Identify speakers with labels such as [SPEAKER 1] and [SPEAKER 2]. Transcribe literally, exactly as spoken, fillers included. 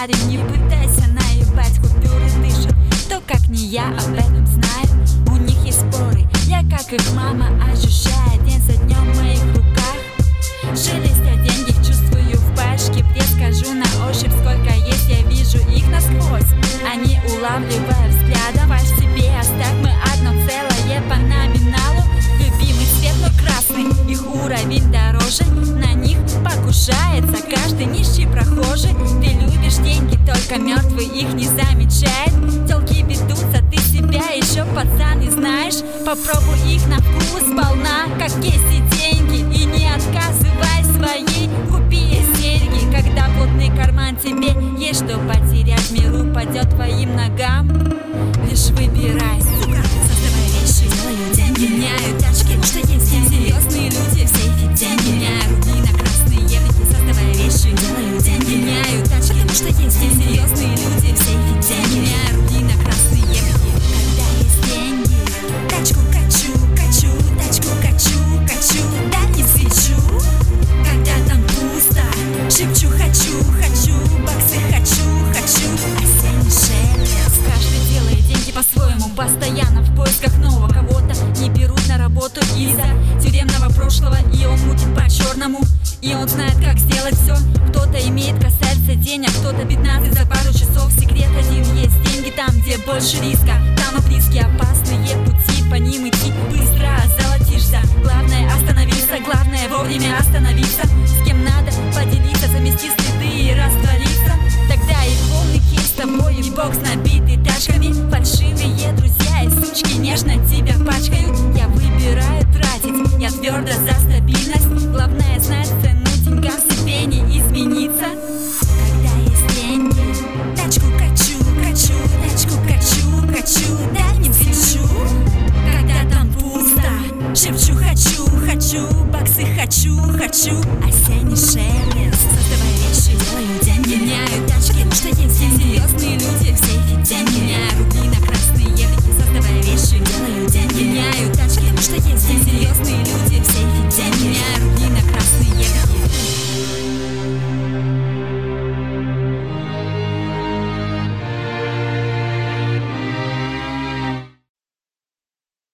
[SPEAKER 1] парень, не пытайся наебать, купюры дышат. Кто как не я об этом знает. У них есть споры, я как их мама ощущаю день за днем в моих руках. Шелестят деньги, чувствую в пачке. Пресс скажу на ощупь, сколько есть, я вижу их насквозь. Они улавливая взглядом, ваш себе оставь, мы одно целое по номиналу. Любимый цвет, но красный, их уровень дороже. На них покушается каждый нищий прохожий. Ты любишь деньги, только мертвый их не замечает. Телки ведутся, ты себя еще пацан не знаешь. Попробуй их на вкус сполна, как есть и деньги. И не отказывай своей, купи серьги. Когда плотный карман тебе есть что потерять, миру падет твоим ногам. Лишь выбирай, сука, создавай вещи, делаю деньги, меняю тачки, что есть деньги. Серьезные люди в сейфе деньги, меняю рубли на красные еврики, создавая вещи, делаю деньги, меняю тачки, что есть деньги. Серьезные люди в сейфе деньги, меняю рубли на красные еврики. Когда есть деньги, тачку качу, качу, тачку качу, качу, да не свечу. Когда там пусто, шепчу хочу, хочу, баксы хочу, хочу, осенний шелест. Каждый делает деньги по-своему, постоянно в поисках нового кого-то. Не берут на работу из-за тюремного прошлого, и он мутит по-черному, и он знает, как сделать все. Кто-то имеет касается денег, кто-то пятнадцать за пару часов. Секрет один есть: деньги там, где больше риска. Там и близкие опасные пути, по ним идти быстро озолотишься. Главное остановиться, главное вовремя остановиться. С кем надо